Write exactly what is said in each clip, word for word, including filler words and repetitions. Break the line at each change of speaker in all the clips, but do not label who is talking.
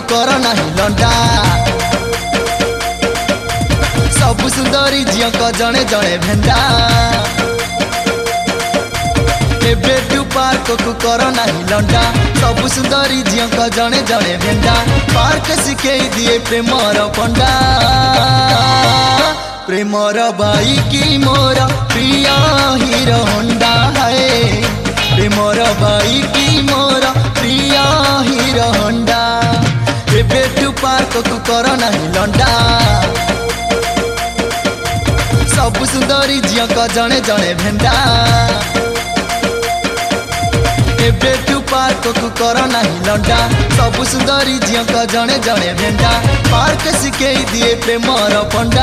कर नाही लंडा सब सुंदरी झील को जड़े जड़े भेंडा एबेटू पार्क को कर नाही लंडा सब सुंदरी झील को जड़े जड़े भेंडा पार्क शिखे दिए प्रेमर पंडा प्रेमर बाई की मोर प्रिय हीरो होंडा है प्रेमर बाई की मोर प्रिय हीरो होंडा एबेटू पार्क को कर नाही लंडा सब सुंदरी झील को जड़े जड़े भेंडा एबेटू पार्क को कर नाही लंडा सब सुंदरी झील को जड़े जड़े भेंडा पार्क शिखे दिए प्रेमर पंडा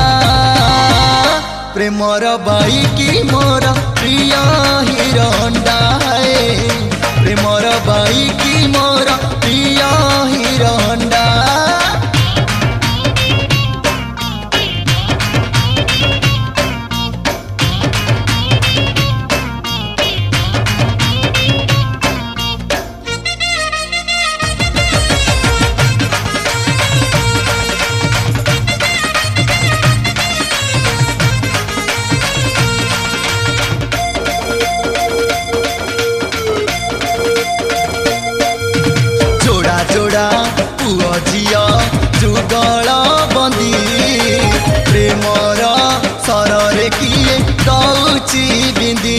प्रेमर बाई की मोर प्रिय हीरो होंडा है प्रेमर बाई की मोर प्रिय हीरो होंडा जोड़ा पुओ झिया जुगल बंदी प्रेमर सररे किए दौची बिंदी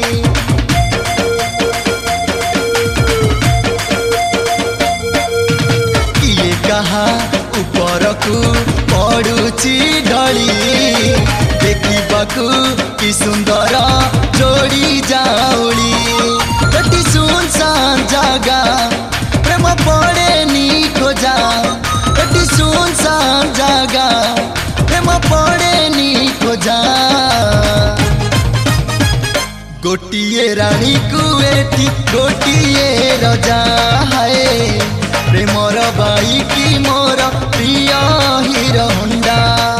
किए कहा ऊपर को पड़ुची ढली देखिबाकू कि सुंदर जोड़ी जाऊली एटी सुनसान जगा प्रेम पड़े नी खोजा एटी सुनसान जगा प्रेम पड़े नी खोजा गोटिए रानी कुएटी गोटिए रजा है प्रेमर बाई की मोर प्रिय हीरो होंडा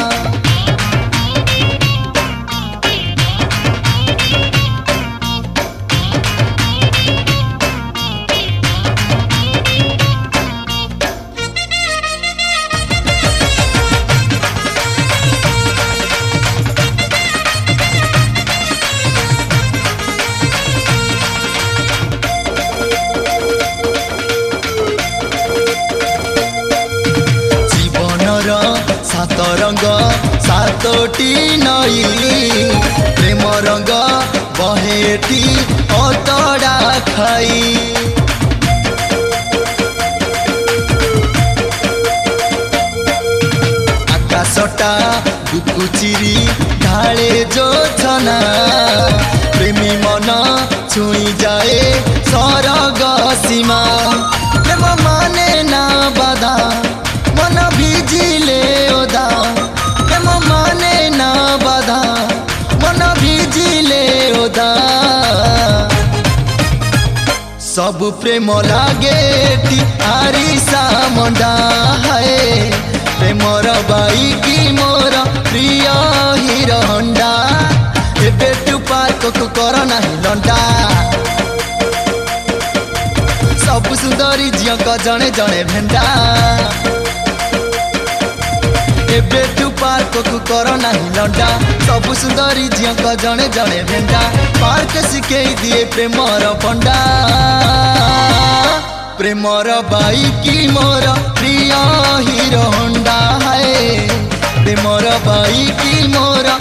सात रंग सातोटी नई प्रेम रंग बहेटी अतड़ा खाई आकाशटा बुकुचिरी ढाले जोछना प्रेमी मन छुई जाए सरग सीमा प्रेम माने ना बाधा मन भिजिले ओदा प्रेम माने ना बाधा मन भिजिले ओदा सब प्रेम लागे आरिसा मंडा है प्रेमर बाई की मोर प्रिय हीरो होंडा एबेटू पार्क को कर नाही लंडा सब सुंदरी झील को जड़े जड़े भेंडा एबेटू पार्क को कर नाही लंडा सब सुंदरी झील को जड़े जड़े भेंडा पार्क शिखे दिए प्रेमर पंडा प्रेमर बाई की मोर प्रिय हीरो होंडा है प्रेमर बाई की मोर